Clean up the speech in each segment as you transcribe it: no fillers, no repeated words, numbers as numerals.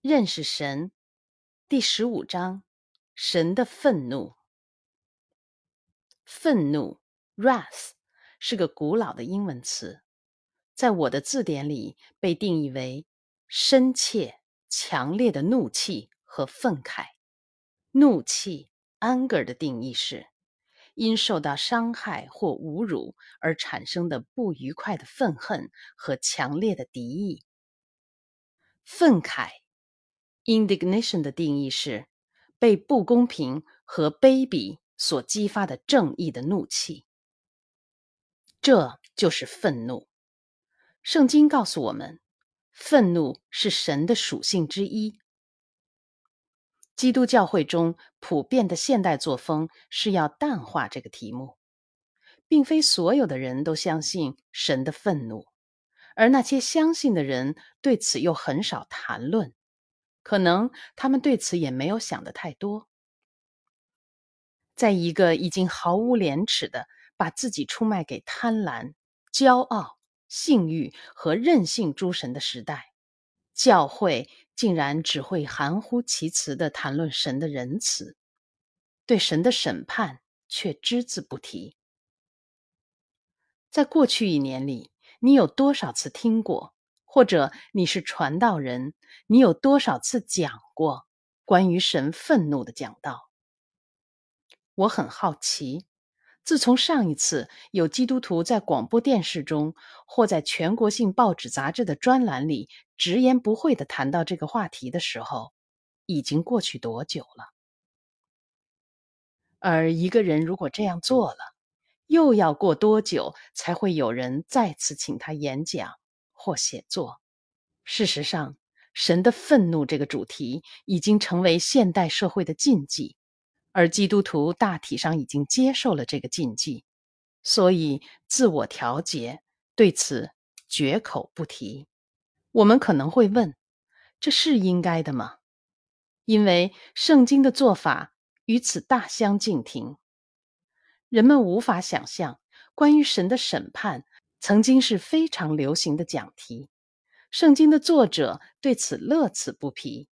认识神第15章，神的愤怒。愤怒 wrath 是个古老的英文词，在我的字典里被定义为深切、强烈的怒气和愤慨。怒气 anger 的定义是因受到伤害或侮辱而产生的不愉快的愤恨和强烈的敌意。愤慨 indignation 的定义是被不公平和卑鄙所激发的正义的怒气。这就是愤怒。圣经告诉我们，愤怒是神的属性之一。基督教会中普遍的现代作风是要淡化这个题目，并非所有的人都相信神的愤怒，而那些相信的人对此又很少谈论，可能他们对此也没有想得太多。在一个已经毫无廉耻的把自己出卖给贪婪、骄傲、性欲和任性诸神的时代，教会竟然只会含糊其辞地谈论神的仁慈，对神的审判却只字不提。在过去1年里，你有多少次听过，或者你是传道人，你有多少次讲过关于神愤怒的讲道？我很好奇，自从上一次有基督徒在广播电视中或在全国性报纸杂志的专栏里直言不讳地谈到这个话题的时候，已经过去多久了？而一个人如果这样做了，又要过多久才会有人再次请他演讲或写作？事实上，神的愤怒这个主题已经成为现代社会的禁忌，而基督徒大体上已经接受了这个禁忌，所以自我调节，对此绝口不提。我们可能会问，这是应该的吗？因为圣经的做法与此大相径庭。人们无法想象，关于神的审判曾经是非常流行的讲题，圣经的作者对此乐此不疲。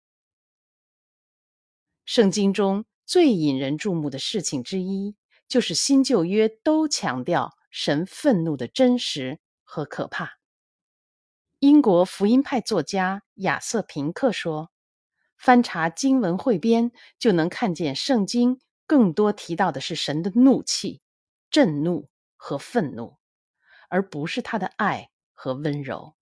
圣经中最引人注目的事情之一，就是新旧约都强调神愤怒的真实和可怕。英国福音派作家亚瑟平克说，翻查经文汇编，就能看见圣经更多提到的是神的怒气、震怒和愤怒，而不是他的爱和温柔。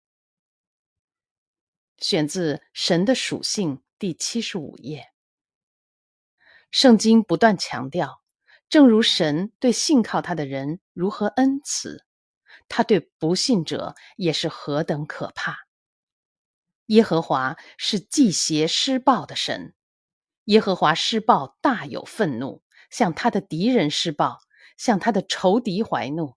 选自《神的属性》第75页。圣经不断强调，正如神对信靠他的人如何恩慈，他对不信者也是何等可怕。耶和华是忌邪施暴的神，耶和华施暴大有愤怒，向他的敌人施暴，向他的仇敌怀怒。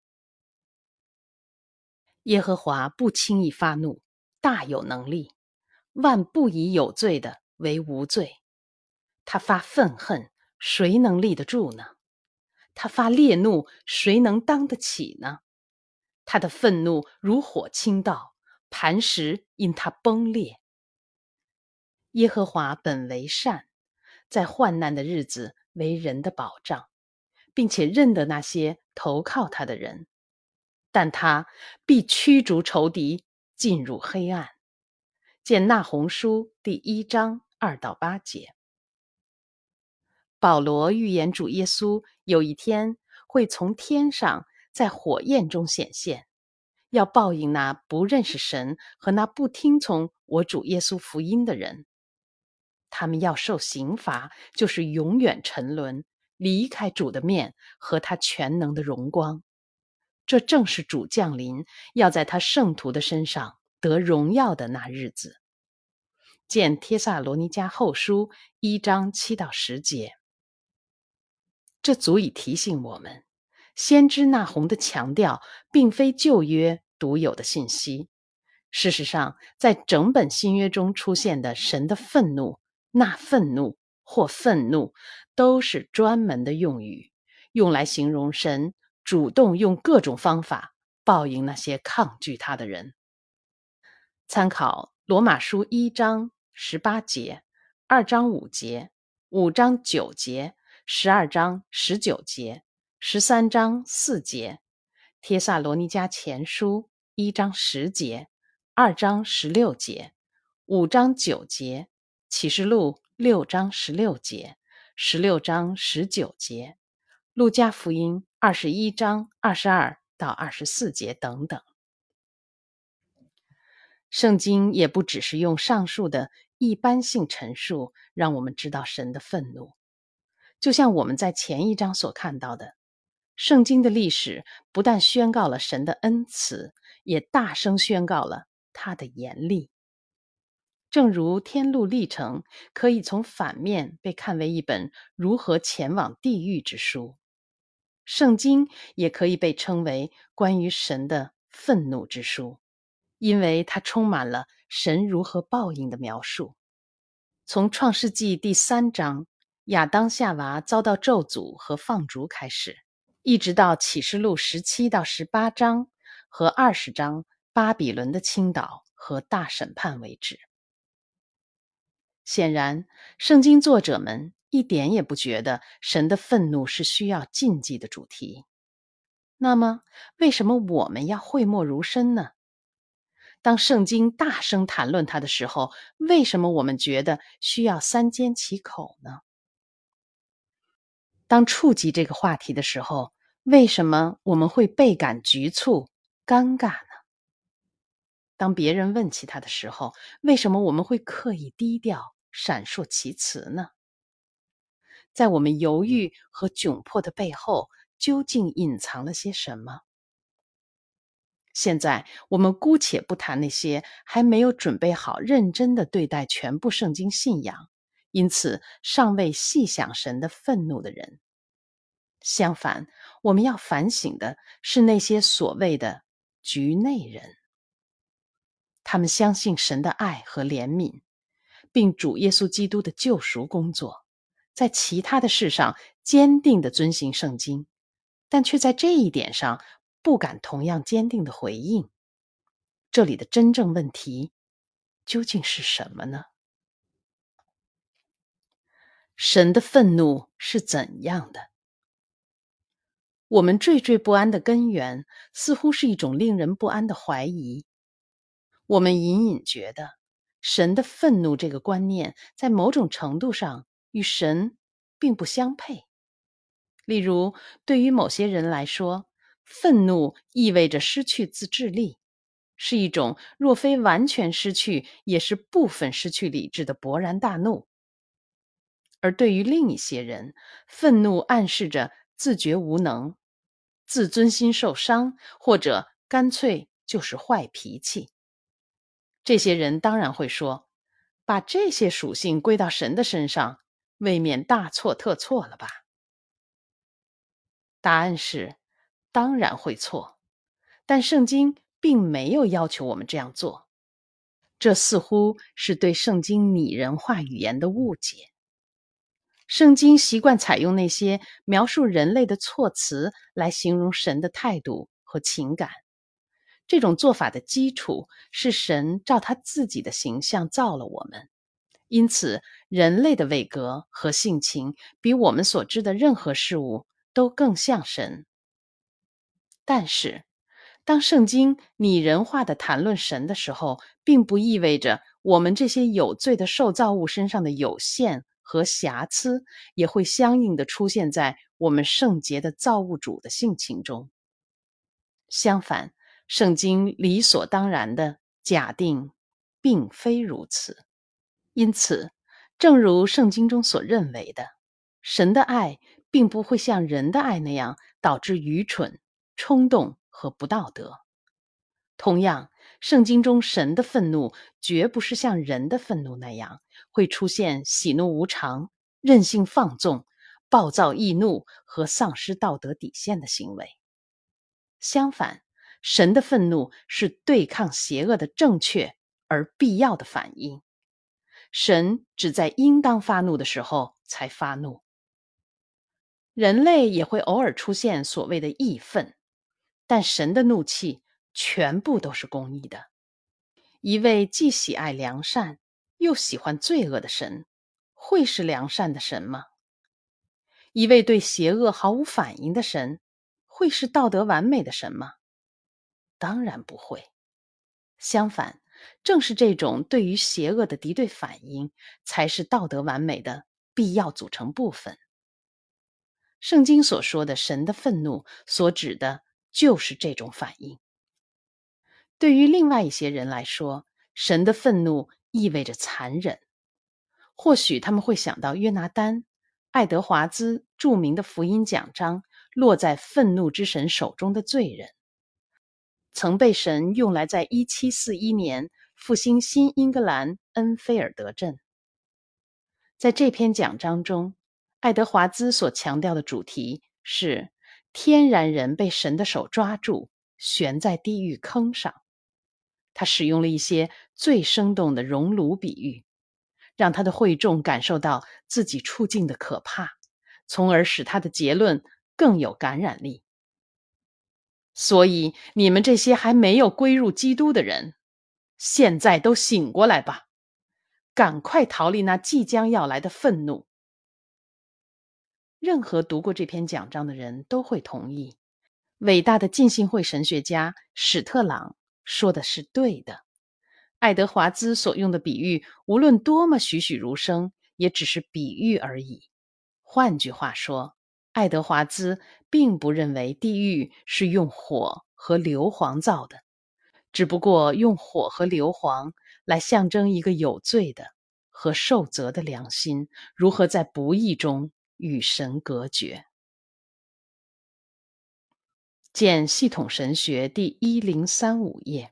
耶和华不轻易发怒，大有能力，万不以有罪的为无罪。他发愤恨，谁能立得住呢？他发烈怒，谁能当得起呢？他的愤怒如火倾倒，磐石因他崩裂。耶和华本为善，在患难的日子为人的保障，并且认得那些投靠他的人。但他必驱逐仇敌，进入黑暗。见那鸿书第1章2到8节。保罗预言主耶稣有一天会从天上在火焰中显现，要报应那不认识神和那不听从我主耶稣福音的人。他们要受刑罚，就是永远沉沦，离开主的面和他全能的荣光。这正是主降临，要在他圣徒的身上得荣耀的那日子。见帖撒罗尼迦后书1章7到10节。这足以提醒我们，先知那鸿的强调并非旧约独有的信息。事实上，在整本新约中出现的神的愤怒、那愤怒或愤怒，都是专门的用语，用来形容神主动用各种方法报应那些抗拒他的人。参考罗马书1章 18节、2章5节、5章9节、12章19节、13章4节、帖撒罗尼迦前书1章10节、2章16节、5章9节、启示录6章16节、16章19节、路加福音21章22到24节等等。圣经也不只是用上述的一般性陈述让我们知道神的愤怒，就像我们在前一章所看到的，圣经的历史不但宣告了神的恩慈，也大声宣告了他的严厉。正如天路历程可以从反面被看为一本如何前往地狱之书，圣经也可以被称为关于神的愤怒之书，因为它充满了神如何报应的描述。从创世纪第3章亚当夏娃遭到咒诅和放逐开始，一直到启示录17到18章和20章巴比伦的倾倒和大审判为止。显然，圣经作者们一点也不觉得神的愤怒是需要禁忌的主题。那么，为什么我们要讳莫如深呢？当圣经大声谈论它的时候，为什么我们觉得需要三缄其口呢？当触及这个话题的时候，为什么我们会倍感局促、尴尬呢？当别人问起它的时候，为什么我们会刻意低调、闪烁其词呢？在我们犹豫和窘迫的背后，究竟隐藏了些什么？现在我们姑且不谈那些还没有准备好认真地对待全部圣经信仰，因此尚未细想神的愤怒的人。相反，我们要反省的是那些所谓的局内人。他们相信神的爱和怜悯，并主耶稣基督的救赎工作，在其他的事上坚定地遵行圣经，但却在这一点上不敢同样坚定地回应。这里的真正问题究竟是什么呢？神的愤怒是怎样的？我们惴惴不安的根源似乎是一种令人不安的怀疑。我们隐隐觉得，神的愤怒这个观念在某种程度上与神并不相配。例如，对于某些人来说，愤怒意味着失去自制力，是一种若非完全失去，也是部分失去理智的勃然大怒。而对于另一些人，愤怒暗示着自觉无能、自尊心受伤，或者干脆就是坏脾气。这些人当然会说，把这些属性归到神的身上，未免大错特错了吧？答案是，当然会错，但圣经并没有要求我们这样做。这似乎是对圣经拟人化语言的误解。圣经习惯采用那些描述人类的措辞来形容神的态度和情感。这种做法的基础是神照他自己的形象造了我们，因此人类的位格和性情比我们所知的任何事物都更像神。但是，当圣经拟人化地谈论神的时候，并不意味着我们这些有罪的受造物身上的有限和瑕疵也会相应地出现在我们圣洁的造物主的性情中。相反，圣经理所当然地假定并非如此。因此，正如圣经中所认为的，神的爱并不会像人的爱那样导致愚蠢、冲动和不道德。同样，圣经中神的愤怒绝不是像人的愤怒那样会出现喜怒无常、任性放纵、暴躁易怒和丧失道德底线的行为。相反，神的愤怒是对抗邪恶的正确而必要的反应。神只在应当发怒的时候才发怒。人类也会偶尔出现所谓的义愤，但神的怒气全部都是公义的。一位既喜爱良善， 又喜欢罪恶的神，会是良善的神吗？一位对邪恶毫无反应的神，会是道德完美的神吗？当然不会。相反，正是这种对于邪恶的敌对反应，才是道德完美的必要组成部分。圣经所说的神的愤怒，所指的就是这种反应。对于另外一些人来说，神的愤怒意味着残忍。或许他们会想到约拿丹、爱德华兹著名的福音奖章落在愤怒之神手中的罪人，曾被神用来在1741年复兴新英格兰恩菲尔德镇。在这篇讲章中，爱德华兹所强调的主题是天然人被神的手抓住，悬在地狱坑上。他使用了一些最生动的熔炉比喻，让他的会众感受到自己处境的可怕，从而使他的结论更有感染力。所以，你们这些还没有归入基督的人，现在都醒过来吧，赶快逃离那即将要来的愤怒。任何读过这篇讲章的人都会同意，伟大的浸信会神学家史特朗说的是对的。爱德华兹所用的比喻，无论多么栩栩如生，也只是比喻而已。换句话说，爱德华兹并不认为地狱是用火和硫磺造的，只不过用火和硫磺来象征一个有罪的和受责的良心如何在不义中与神隔绝。见系统神学第1035页。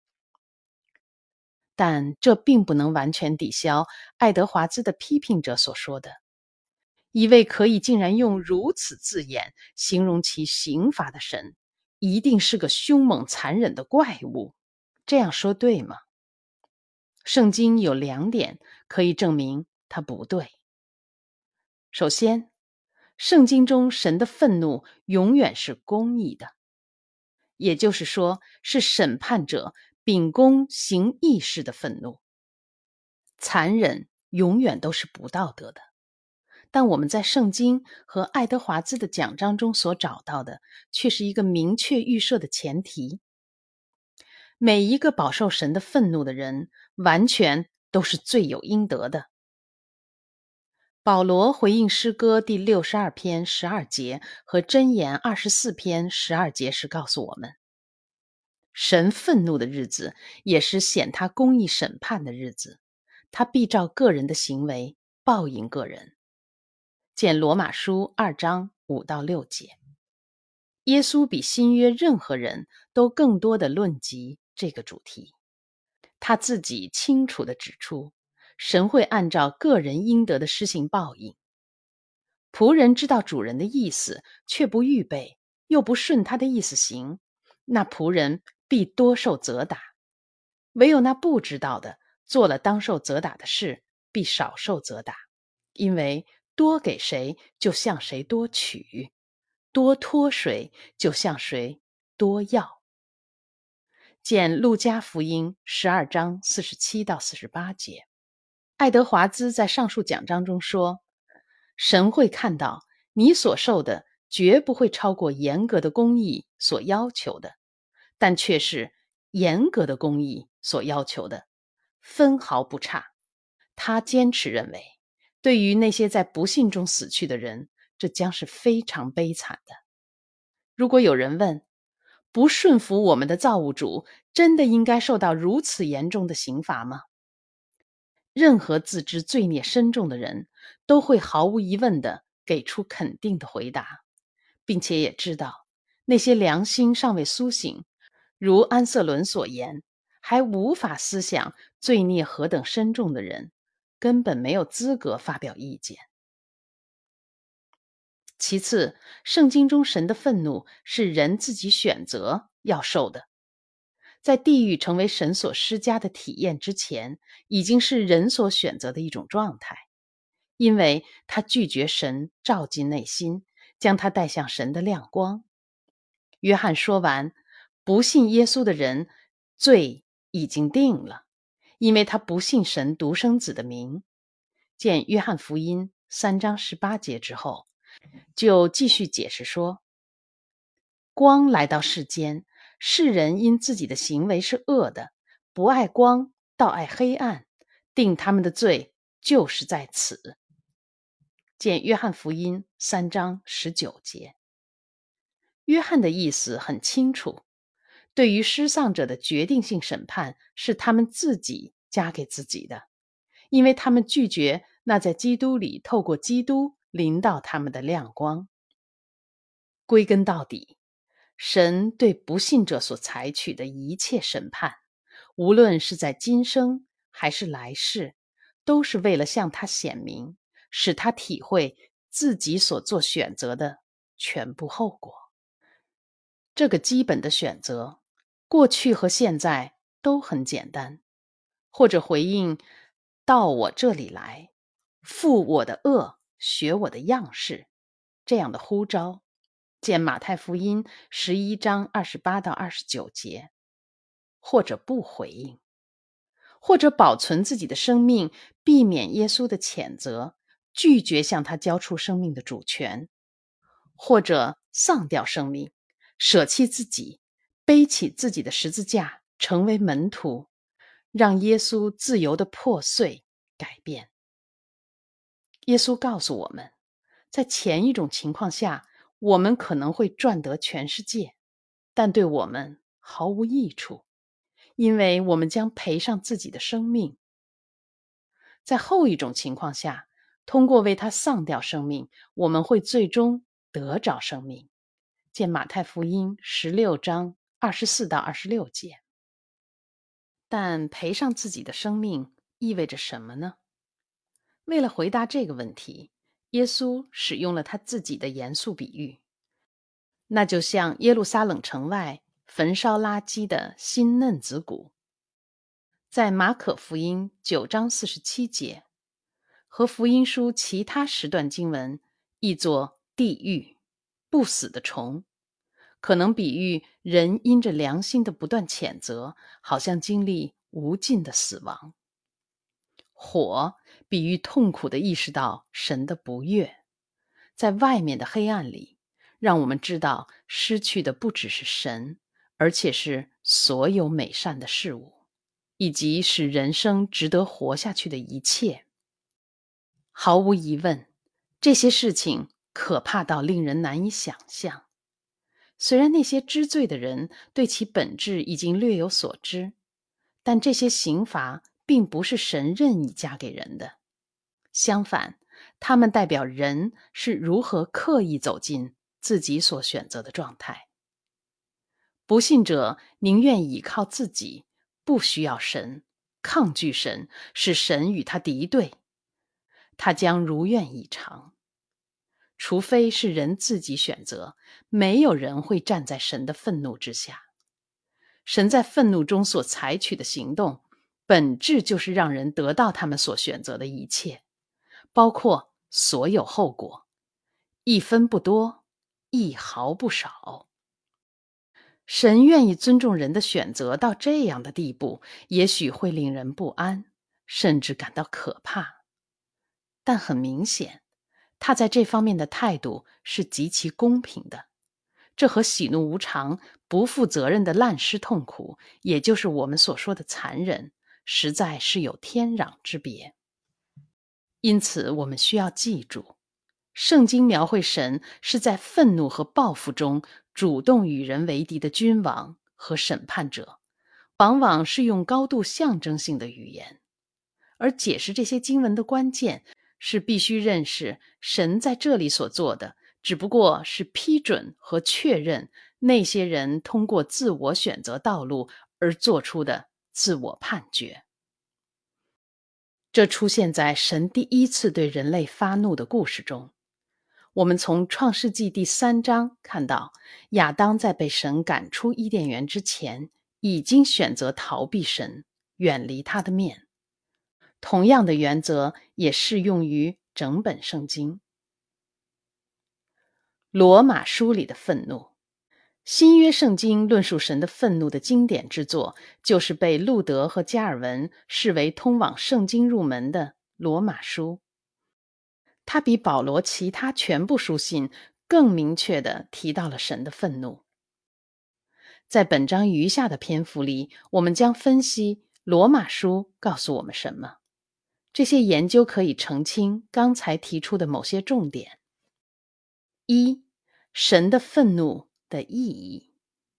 但这并不能完全抵消爱德华兹的批评者所说的，一位可以竟然用如此字眼形容其刑罚的神，一定是个凶猛残忍的怪物。这样说对吗？圣经有2点可以证明它不对。首先，圣经中神的愤怒永远是公义的，也就是说，是审判者秉公行义式的愤怒。残忍永远都是不道德的，但我们在圣经和爱德华兹的讲章中所找到的，却是一个明确预设的前提：每一个饱受神的愤怒的人，完全都是罪有应得的。保罗回应诗歌第62篇12节和箴言24篇12节时告诉我们，神愤怒的日子，也是显他公义审判的日子，他必照个人的行为报应个人。见罗马书2章5到6节。耶稣比新约任何人都更多地论及这个主题。他自己清楚地指出，神会按照个人应得的施行报应。仆人知道主人的意思，却不预备，又不顺他的意思行，那仆人必多受责打。唯有那不知道的，做了当受责打的事，必少受责打。因为多给谁，就向谁多取；多托谁，就向谁多要。见路加福音12章47到48节。爱德华兹在上述讲章中说，神会看到你所受的绝不会超过严格的公义所要求的，但却是严格的公义所要求的，分毫不差。他坚持认为，对于那些在不幸中死去的人，这将是非常悲惨的。如果有人问，不顺服我们的造物主，真的应该受到如此严重的刑罚吗？任何自知罪孽深重的人都会毫无疑问地给出肯定的回答，并且也知道，那些良心尚未苏醒，如安瑟伦所言，还无法思想罪孽何等深重的人，根本没有资格发表意见。其次，圣经中神的愤怒是人自己选择要受的。在地狱成为神所施加的体验之前，已经是人所选择的一种状态，因为他拒绝神照进内心，将他带向神的亮光。约翰说完，不信耶稣的人罪已经定了， 因为他不信神独生子的名。见约翰福音3章18节之后，就继续解释说，光来到世间，世人因自己的行为是恶的，不爱光，倒爱黑暗，定他们的罪就是在此。见约翰福音3章19节。约翰的意思很清楚，对于失丧者的决定性审判是他们自己加给自己的，因为他们拒绝那在基督里透过基督临到他们的亮光。归根到底，神对不信者所采取的一切审判，无论是在今生还是来世，都是为了向他显明，使他体会自己所做选择的全部后果。这个基本的选择，过去和现在都很简单，或者回应到我这里来，负我的恶，学我的样式，这样的呼召，见马太福音11章28到29节，或者不回应，或者保存自己的生命，避免耶稣的谴责，拒绝向他交出生命的主权，或者丧掉生命，舍弃自己，背起自己的十字架，成为门徒，让耶稣自由的破碎改变。耶稣告诉我们，在前一种情况下，我们可能会赚得全世界，但对我们毫无益处，因为我们将赔上自己的生命。在后一种情况下，通过为他丧掉生命，我们会最终得着生命。见马太福音16章24到26节。但赔上自己的生命意味着什么呢？为了回答这个问题，耶稣使用了他自己的严肃比喻，那就像耶路撒冷城外焚烧垃圾的新嫩子谷。在马可福音9章47节和福音书其他时段经文译作地狱，不死的虫，可能比喻人因着良心的不断谴责，好像经历无尽的死亡。火比喻痛苦地意识到神的不悦，在外面的黑暗里，让我们知道失去的不只是神，而且是所有美善的事物，以及使人生值得活下去的一切。毫无疑问，这些事情可怕到令人难以想象。虽然那些知罪的人对其本质已经略有所知，但这些刑罚并不是神任意加给人的，相反，他们代表人是如何刻意走进自己所选择的状态。不信者宁愿倚靠自己，不需要神，抗拒神，使神与他敌对，他将如愿以偿。除非是人自己选择，没有人会站在神的愤怒之下。神在愤怒中所采取的行动，本质就是让人得到他们所选择的一切，包括所有后果，一分不多，一毫不少。神愿意尊重人的选择到这样的地步，也许会令人不安，甚至感到可怕。但很明显，他在这方面的态度是极其公平的，这和喜怒无常、不负责任的滥施痛苦，也就是我们所说的残忍，实在是有天壤之别。因此，我们需要记住，圣经描绘神是在愤怒和报复中主动与人为敌的君王和审判者，往往是用高度象征性的语言。而解释这些经文的关键是必须认识神在这里所做的只不过是批准和确认那些人通过自我选择道路而做出的自我判决。这出现在神第一次对人类发怒的故事中。我们从创世纪第3章看到，亚当在被神赶出伊甸园之前，已经选择逃避神，远离他的面。同样的原则也适用于整本圣经。罗马书里的愤怒， 新约圣经论述神的愤怒的经典之作，就是被路德和加尔文视为通往圣经入门的罗马书。它比保罗其他全部书信更明确地提到了神的愤怒。在本章余下的篇幅里，我们将分析罗马书告诉我们什么。这些研究可以澄清刚才提出的某些重点。一、神的愤怒的意义。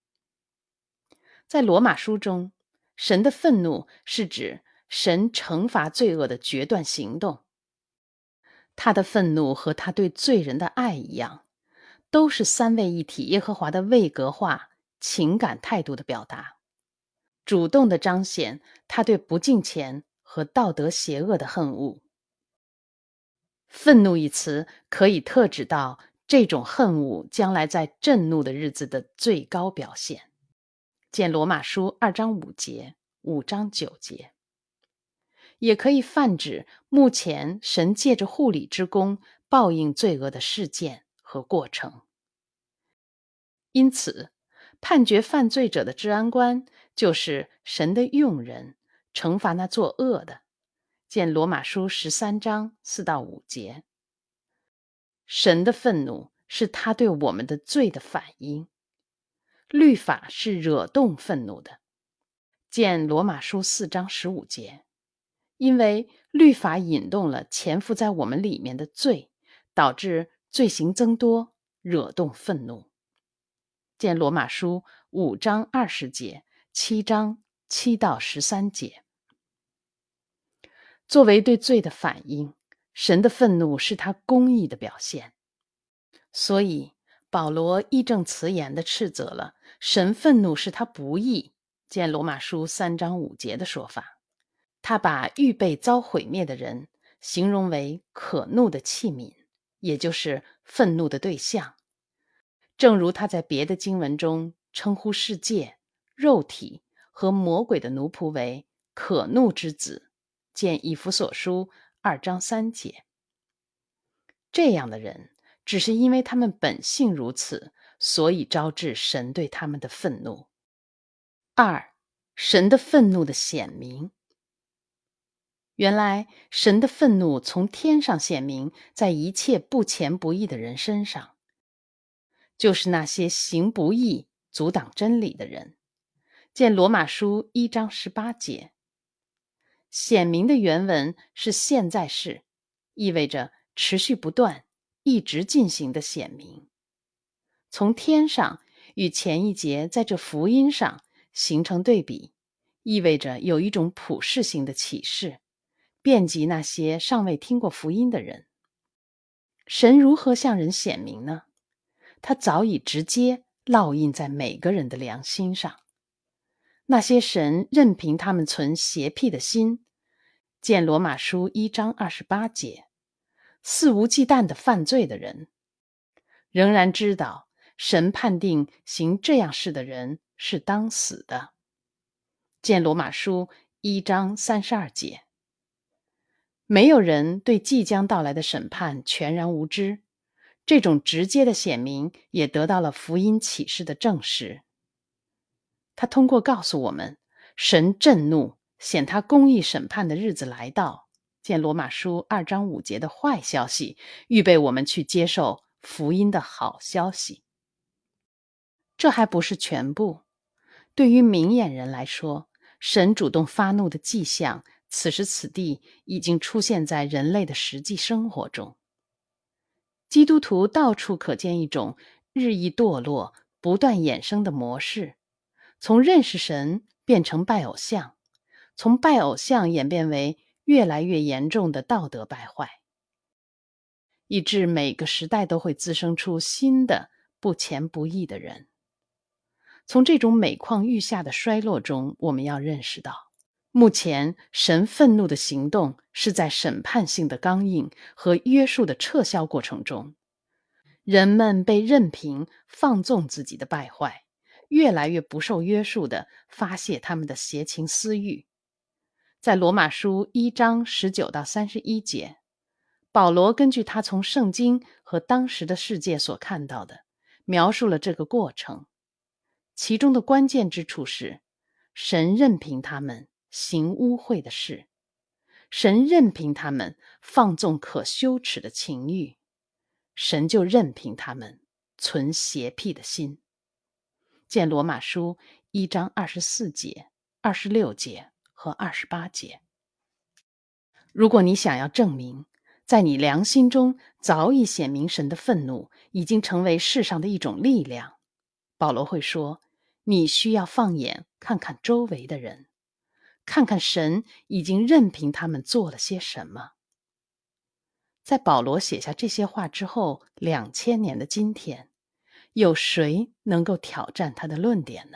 在罗马书中，神的愤怒是指神惩罚罪恶的决断行动。他的愤怒和他对罪人的爱一样，都是三位一体耶和华的位格化情感态度的表达，主动地彰显他对不敬虔和道德邪恶的恨恶。愤怒一词可以特指到这种恨恶将来在震怒的日子的最高表现。见罗马书2章5节、5章9节。也可以泛指目前神借着护理之功报应罪恶的事件和过程。因此，判决犯罪者的治安官就是神的用人，惩罚那作恶的。见罗马书13章4到5节。神的愤怒是他对我们的罪的反应。律法是惹动愤怒的。见罗马书4章15节。因为律法引动了潜伏在我们里面的罪，导致罪行增多，惹动愤怒。见罗马书5章20节、7章7到13节。作为对罪的反应，神的愤怒是他公义的表现。所以保罗义正辞严地斥责了神愤怒是他不义，见罗马书3章5节的说法。他把预备遭毁灭的人形容为可怒的器皿，也就是愤怒的对象。正如他在别的经文中称呼世界、肉体和魔鬼的奴仆为可怒之子，见以弗所书2章3节。这样的人只是因为他们本性如此，所以招致神对他们的愤怒。二、神的愤怒的显明。原来神的愤怒从天上显明在一切不虔不义的人身上，就是那些行不义、阻挡真理的人。见罗马书1章18节。显明的原文是现在式，意味着持续不断、一直进行的显明。从天上与前一节在这福音上形成对比，意味着有一种普世性的启示，遍及那些尚未听过福音的人。神如何向人显明呢？他早已直接烙印在每个人的良心上。那些神任凭他们存邪僻的心，见罗马书1章28节，肆无忌惮的犯罪的人，仍然知道神判定行这样事的人是当死的。见罗马书1章32节。没有人对即将到来的审判全然无知，这种直接的显明也得到了福音启示的证实。他通过告诉我们，神震怒，显他公义审判的日子来到，见罗马书2章5节的坏消息，预备我们去接受福音的好消息。这还不是全部。对于明眼人来说，神主动发怒的迹象此时此地已经出现在人类的实际生活中。基督徒到处可见一种日益堕落、不断衍生的模式，从认识神变成拜偶像，从拜偶像演变为越来越严重的道德败坏，以致每个时代都会滋生出新的不虔不义的人。从这种每况愈下的衰落中，我们要认识到，目前神愤怒的行动是在审判性的刚硬和约束的撤销过程中，人们被任凭放纵自己的败坏，越来越不受约束地发泄他们的邪情私欲。在罗马书1章19到31节，保罗根据他从圣经和当时的世界所看到的，描述了这个过程。 其中的关键之处是，神任凭他们行污秽的事，神任凭他们放纵可羞耻的情欲，神就任凭他们存邪僻的心。见罗马书1章24节、26节和28节。如果你想要证明，在你良心中早已显明神的愤怒已经成为世上的一种力量，保罗会说，你需要放眼看看周围的人，看看神已经任凭他们做了些什么。在保罗写下这些话之后2000年的今天，有谁能够挑战他的论点呢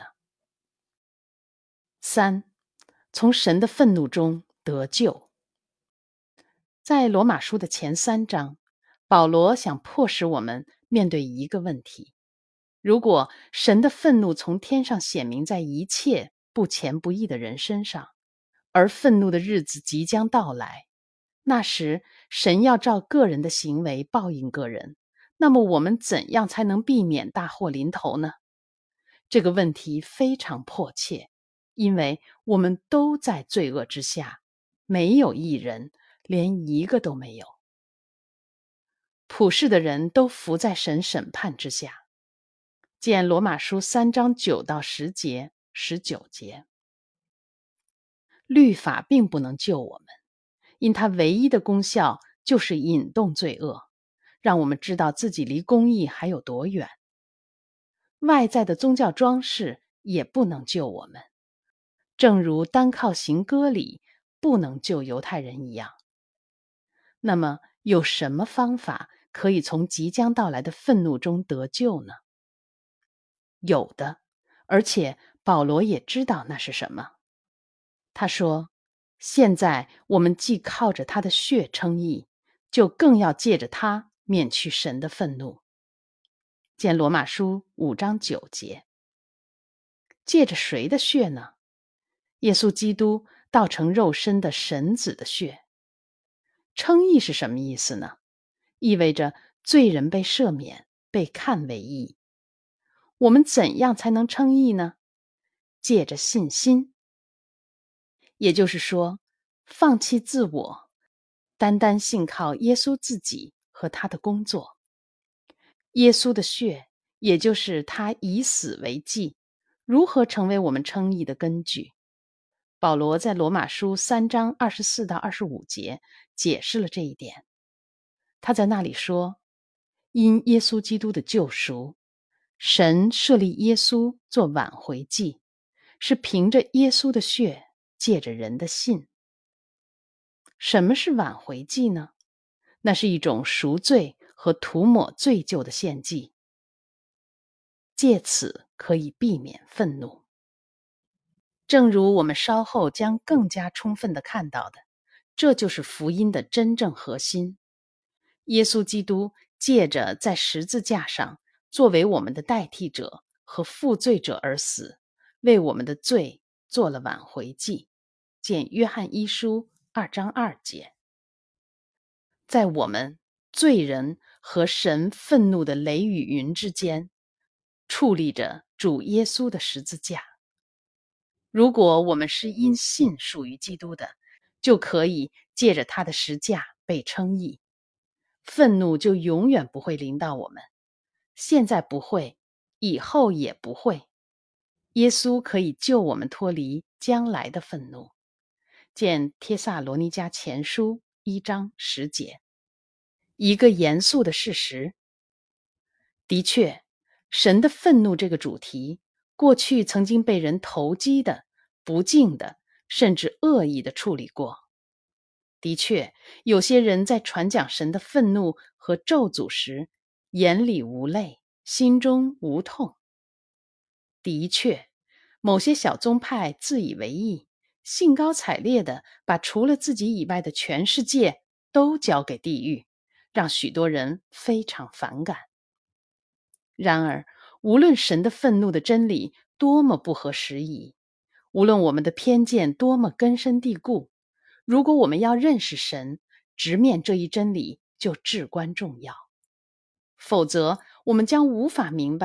？3. 从神的愤怒中得救。在罗马书的前3章，保罗想迫使我们面对一个问题：如果神的愤怒从天上显明在一切不虔不义的人身上，而愤怒的日子即将到来，那时神要照个人的行为报应个人，那么我们怎样才能避免大祸临头呢？这个问题非常迫切，因为我们都在罪恶之下，没有一人，连一个都没有。普世的人都伏在神审判之下。见罗马书3章9到10节、19节。律法并不能救我们，因它唯一的功效就是引动罪恶，让我们知道自己离公义还有多远。外在的宗教装饰也不能救我们，正如单靠行割礼不能救犹太人一样。那么有什么方法可以从即将到来的愤怒中得救呢？有的，而且保罗也知道那是什么。他说，现在我们既靠着他的血称义，就更要借着他免去神的愤怒。见罗马书5章9节。借着谁的血呢？耶稣基督道成肉身的神子的血。称义是什么意思呢？意味着罪人被赦免，被看为义。我们怎样才能称义呢？借着信心。也就是说，放弃自我，单单信靠耶稣自己和他的工作。耶稣的血，也就是他以死为祭，如何成为我们称义的根据？保罗在罗马书3章24到25节解释了这一点。他在那里说，因耶稣基督的救赎，神设立耶稣做挽回祭，是凭着耶稣的血，借着人的信。什么是挽回祭呢？那是一种赎罪和涂抹罪疚的献祭，借此可以避免愤怒。正如我们稍后将更加充分地看到的，这就是福音的真正核心。耶稣基督借着在十字架上作为我们的代替者和负罪者而死，为我们的罪做了挽回祭。见约翰一书2章2节。在我们罪人和神愤怒的雷与云之间，矗立着主耶稣的十字架。如果我们是因信属于基督的，就可以借着他的十架被称义，愤怒就永远不会临到我们，现在不会，以后也不会。耶稣可以救我们脱离将来的愤怒。见帖撒罗尼迦前书1章10节。一个严肃的事实。的确，神的愤怒这个主题，过去曾经被人投机的、不敬的，甚至恶意的处理过。的确，有些人在传讲神的愤怒和咒诅时，眼里无泪，心中无痛。的确，某些小宗派自以为意，兴高采烈地把除了自己以外的全世界都交给地狱，让许多人非常反感。然而，无论神的愤怒的真理多么不合时宜，无论我们的偏见多么根深蒂固，如果我们要认识神，直面这一真理就至关重要。否则，我们将无法明白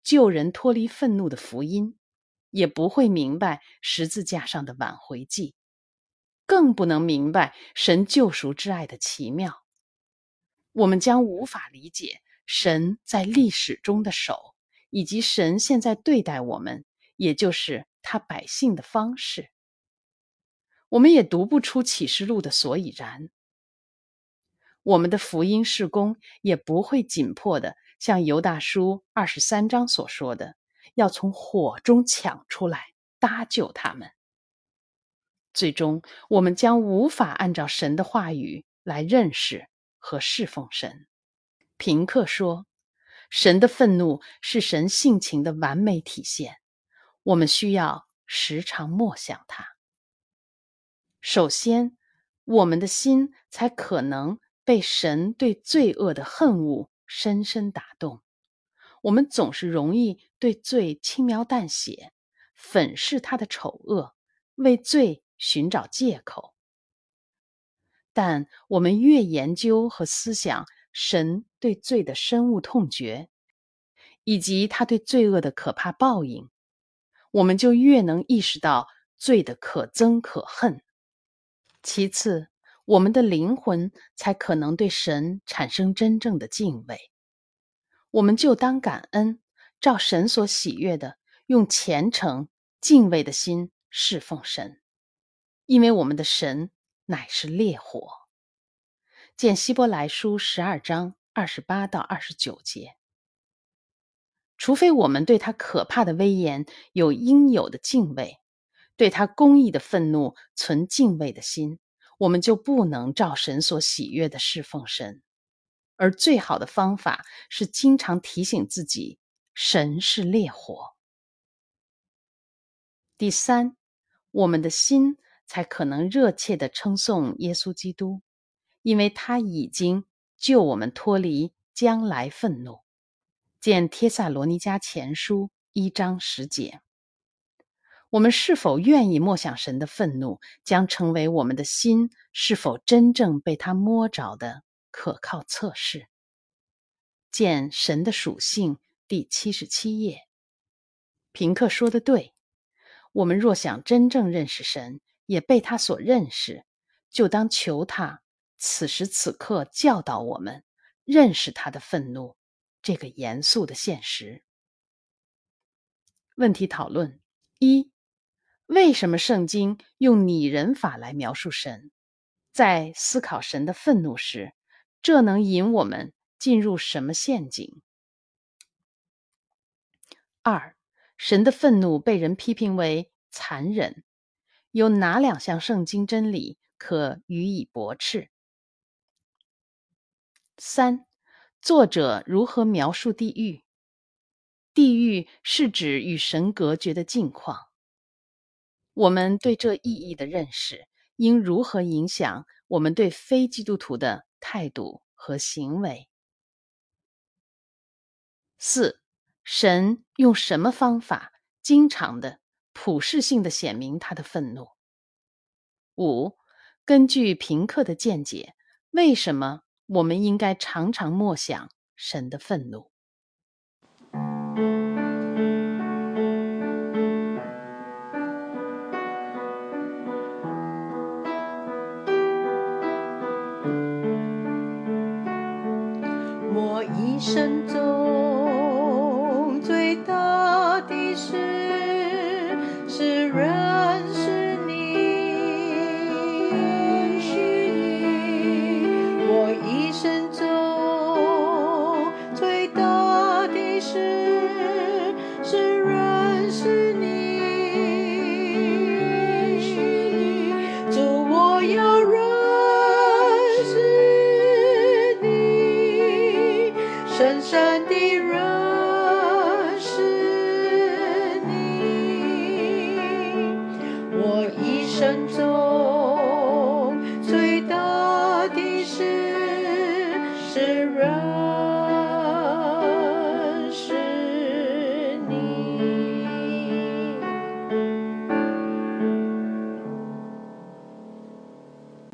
救人脱离愤怒的福音，也不会明白十字架上的挽回记，更不能明白神救赎之爱的奇妙。我们将无法理解神在历史中的手，以及神现在对待我们，也就是他百姓的方式。我们也读不出启示录的所以然。我们的福音事工也不会紧迫的像犹大书23章所说的，要从火中抢出来，搭救他们。最终，我们将无法按照神的话语来认识和侍奉神。平克说，神的愤怒是神性情的完美体现，我们需要时常默想它。首先，我们的心才可能被神对罪恶的恨恶深深打动。我们总是容易对罪轻描淡写，粉饰它的丑恶，为罪寻找借口。但我们越研究和思想神对罪的深恶痛绝，以及他对罪恶的可怕报应，我们就越能意识到罪的可憎可恨。其次，我们的灵魂才可能对神产生真正的敬畏。我们就当感恩，照神所喜悦的，用虔诚敬畏的心侍奉神，因为我们的神乃是烈火。见希伯来书12章28到29节。除非我们对他可怕的威严有应有的敬畏，对他公义的愤怒存敬畏的心，我们就不能照神所喜悦的侍奉神。而最好的方法是经常提醒自己，神是烈火。第三，我们的心才可能热切地称颂耶稣基督，因为他已经救我们脱离将来愤怒。见帖撒罗尼迦前书1章10节。我们是否愿意默想神的愤怒，将成为我们的心是否真正被他摸着的可靠测试。见神的属性第77页。平克说得对，我们若想真正认识神，也被他所认识，就当求他此时此刻教导我们认识他的愤怒，这个严肃的现实。问题讨论：一、为什么圣经用拟人法来描述神？在思考神的愤怒时，这能引我们进入什么陷阱？二、神的愤怒被人批评为残忍，有哪两项圣经真理可予以驳斥？三、作者如何描述地狱？地狱是指与神隔绝的境况。我们对这意义的认识应如何影响我们对非基督徒的态度和行为？四、神用什么方法经常的、普世性的显明他的愤怒？五、根据平克的见解，为什么我们应该常常默想神的愤怒？ 我一生中最大的事是认识你，我一生中最大的事是认识你，主，我要认识你，深深地认识你，我一生中最大的事是认